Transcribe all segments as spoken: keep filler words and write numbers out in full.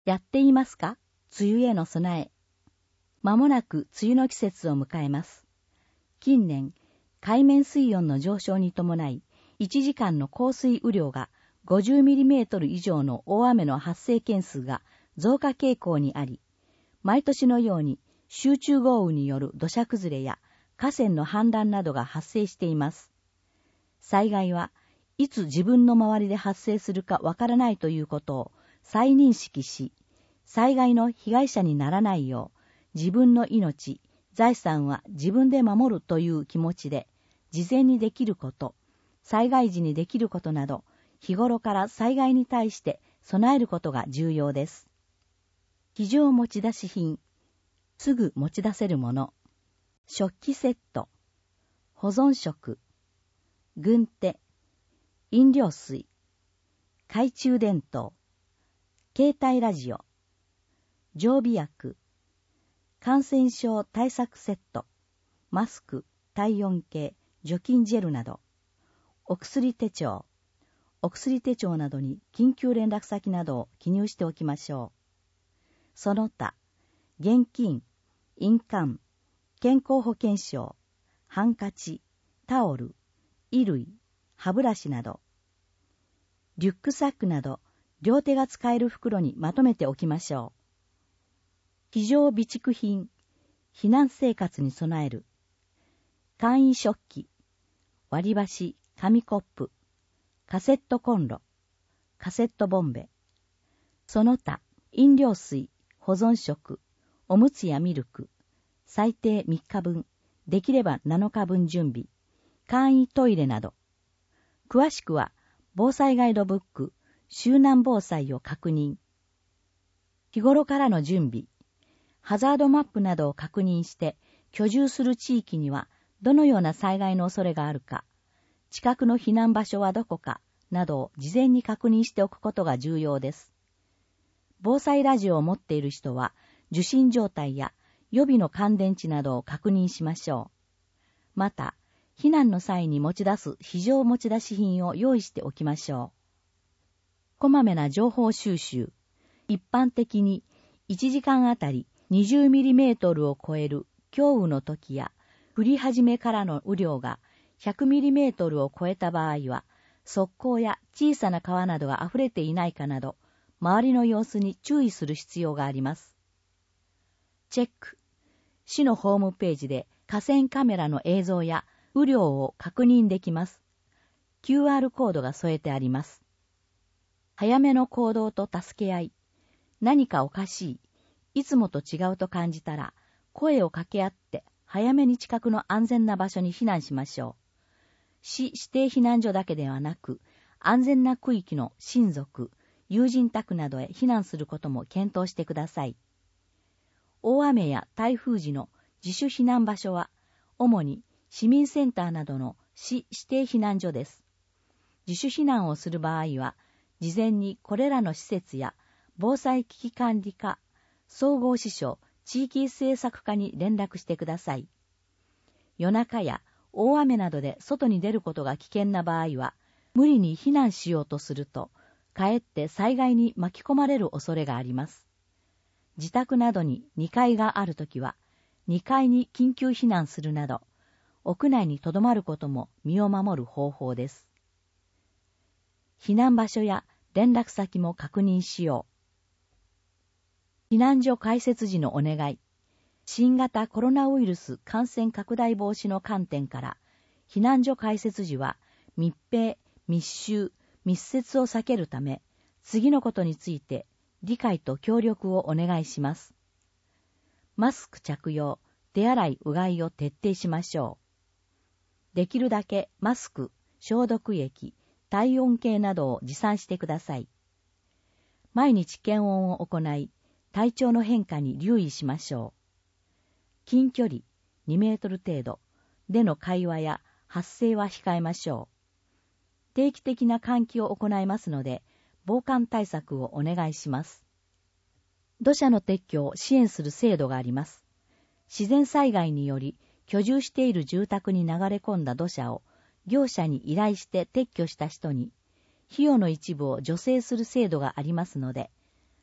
やっていますか？梅雨への備え。まもなく梅雨の季節を迎えます。近年、海面水温の上昇に伴い、いちじかんの降水雨量がごじゅうミリメートル以上の大雨の発生件数が増加傾向にあり、毎年のように集中豪雨による土砂崩れや河川の氾濫などが発生しています。災害はいつ自分の周りで発生するかわからないということを再認識し、災害の被害者にならないよう、自分の命、財産は自分で守るという気持ちで、事前にできること、災害時にできることなど、日頃から災害に対して備えることが重要です。非常持ち出し品、すぐ持ち出せるもの、食器セット、保存食、軍手、飲料水、懐中電灯、携帯ラジオ、常備薬、感染症対策セット、マスク、体温計、除菌ジェルなど、お薬手帳、お薬手帳などに緊急連絡先などを記入しておきましょう。その他、現金、印鑑、健康保険証、ハンカチ、タオル、衣類、歯ブラシなど、リュックサックなど、両手が使える袋にまとめておきましょう。非常備蓄品、避難生活に備える。簡易食器、割り箸、紙コップ、カセットコンロ、カセットボンベ。その他、飲料水、保存食、おむつやミルク、最低みっかぶん、できればなのかぶん準備、簡易トイレなど。詳しくは、防災ガイドブック、周南防災を確認。日頃からの準備、ハザードマップなどを確認して、居住する地域にはどのような災害の恐れがあるか、近くの避難場所はどこか、などを事前に確認しておくことが重要です。防災ラジオを持っている人は、受信状態や予備の乾電池などを確認しましょう。また、避難の際に持ち出す非常持ち出し品を用意しておきましょう。こまめな情報収集。一般的にいちじかんあたりにじゅうミリメートルを超える強雨の時や、降り始めからの雨量がひゃくミリメートルを超えた場合は、側溝や小さな川などが溢れていないかなど、周りの様子に注意する必要があります。チェック。市のホームページで河川カメラの映像や雨量を確認できます。キューアール コードが添えてあります。早めの行動と助け合い。何かおかしい、いつもと違うと感じたら、声を掛け合って早めに近くの安全な場所に避難しましょう。市指定避難所だけではなく、安全な区域の親族、友人宅などへ避難することも検討してください。大雨や台風時の自主避難場所は、主に市民センターなどの市指定避難所です。自主避難をする場合は、事前にこれらの施設や防災危機管理課、総合支所、地域政策課に連絡してください。夜中や大雨などで外に出ることが危険な場合は、無理に避難しようとすると、かえって災害に巻き込まれる恐れがあります。自宅などににかいがあるときは、にかいに緊急避難するなど、屋内に留まることも身を守る方法です。避難場所や連絡先も確認しよう。避難所開設時のお願い。新型コロナウイルス感染拡大防止の観点から、避難所開設時は密閉、密集、密接を避けるため、次のことについて理解と協力をお願いします。マスク着用、手洗い、うがいを徹底しましょう。できるだけマスク、消毒液、体温計などを持参してください。毎日検温を行い、体調の変化に留意しましょう。近距離にメートル程度での会話や発声は控えましょう。定期的な換気を行いますので、防寒対策をお願いします。土砂の撤去を支援する制度があります。自然災害により居住している住宅に流れ込んだ土砂を業者に依頼して撤去した人に費用の一部を助成する制度がありますので、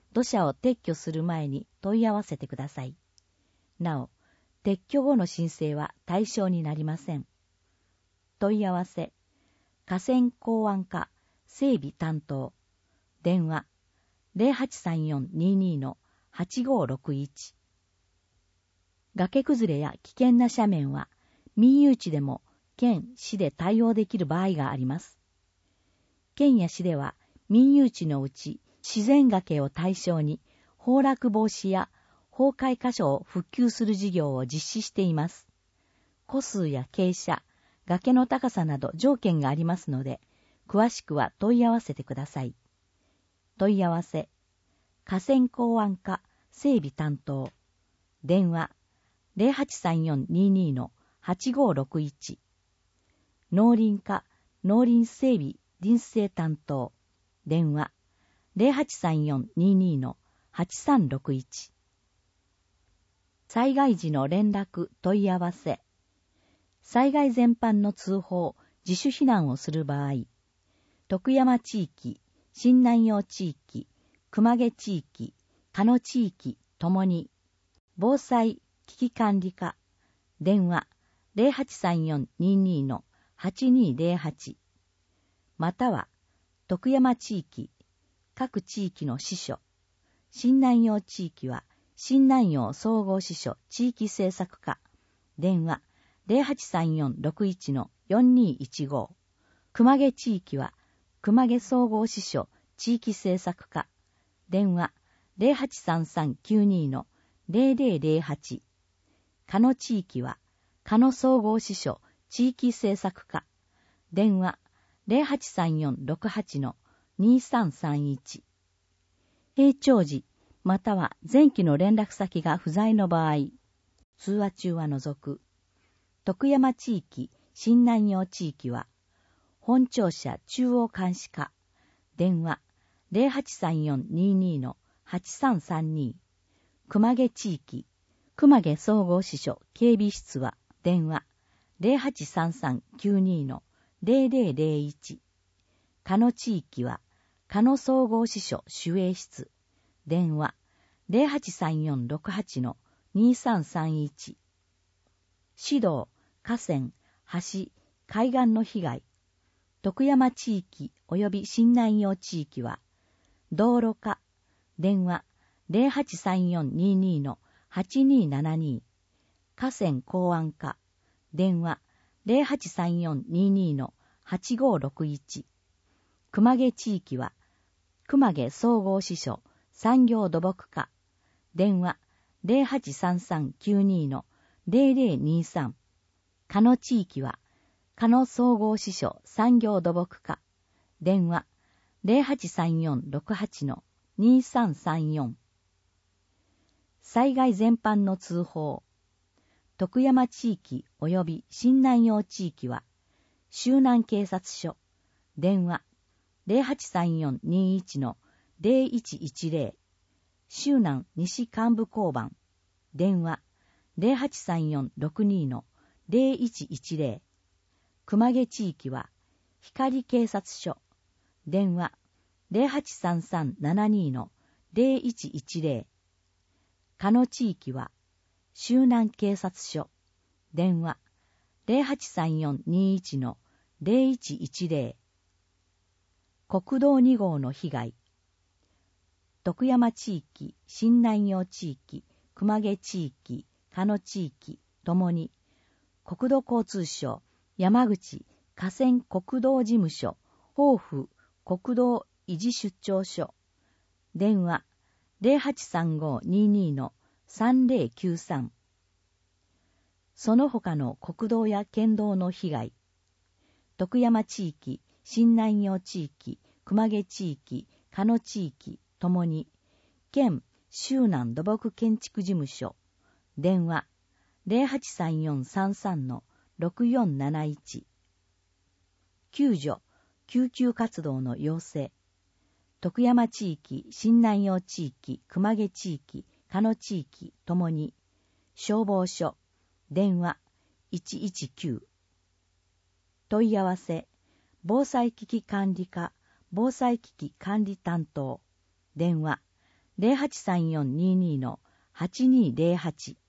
土砂を撤去する前に問い合わせてください。なお、撤去後の申請は対象になりません。問い合わせ、河川港湾課整備担当、電話 ゼロはちさんよんにーにーのはちごーろくいち。崖崩れや危険な斜面は民有地でも県、市で対応できる場合があります。県や市では民有地のうち自然崖を対象に崩落防止や崩壊箇所を復旧する事業を実施しています。戸数や傾斜、崖の高さなど条件がありますので、詳しくは問い合わせてください。問い合わせ、河川港湾課整備担当、電話 ゼロはちさんよんにーにーのはちごーろくいち。農林課農林整備林政担当、電話 ゼロはちさんよんにーにーのはちさんろくいち。災害時の連絡問い合わせ、災害全般の通報、自主避難をする場合、徳山地域、新南陽地域、熊毛地域、鹿野地域ともに、防災危機管理課、電話 ゼロはちさんよんにーにーのはちにーゼロはち、または、徳山地域、各地域の支所、新南陽地域は、新南陽総合支所地域政策課、電話ゼロはちさんよんろくいちのよんにーいちご、熊毛地域は、熊毛総合支所地域政策課、電話ゼロはちさんさんきゅうにーのゼロゼロゼロはち、鹿野地域は、鹿野総合支所地域政策課、電話ゼロはちさんよんろくはちのにーさんさんいち。平常時、または前期の連絡先が不在の場合、通話中は除く。徳山地域、新南陽地域は、本庁舎中央監視課、電話ゼロはちさんよんにーにーのはちさんさんに。熊毛地域、熊毛総合支所警備室は、電話ゼロはちさんさんきゅうにーのゼロゼロゼロいち。鹿野地域は、鹿野総合支所守衛室、電話ゼロはちさんよんろくはちのにーさんさんいち。市道、河川、橋、海岸の被害、徳山地域及び新南陽地域は、道路課、電話ゼロはちさんよんにーにーのはちにーななに。河川港湾課、電話ゼロはちさんよんにーにーのはちごーろくいち。熊毛地域は、熊毛総合支所産業土木課、電話ゼロはちさんさんきゅうにーのゼロゼロにーさん。鹿野地域は、鹿野総合支所産業土木課、電話ゼロはちさんよんろくはちのにーさんさんよん。災害全般の通報、徳山地域及び新南陽地域は、周南警察署、電話ゼロはちさんよんにーいちのゼロいちいちゼロ。周南西幹部交番、電話ゼロはちさんよんろくにーのゼロいちいちゼロ。熊毛地域は、光警察署、電話ゼロはちさんさんななにーのゼロいちいちゼロ。鹿野地域は、周南警察署、電話ゼロはちさんよんにーいちのゼロいちいちゼロ。国道に号の被害、徳山地域、新南陽地域、熊毛地域、鹿野地域ともに、国土交通省、山口河川国道事務所、防府国道維持出張所、電話ゼロはちさんごーにーにーのさんゼロきゅうさん。その他の国道や県道の被害、徳山地域、新南陽地域、熊毛地域、鹿野地域ともに、県周南土木建築事務所、電話ゼロはちさんよんさんさんのろくよんなないち。救助、救急活動の要請、徳山地域、新南陽地域、熊毛地域、鹿野地域ともに、消防署、電話いちいちきゅう。問い合わせ、防災危機管理課、防災危機管理担当、電話ゼロはちさんよんにーにーのはちにーゼロはち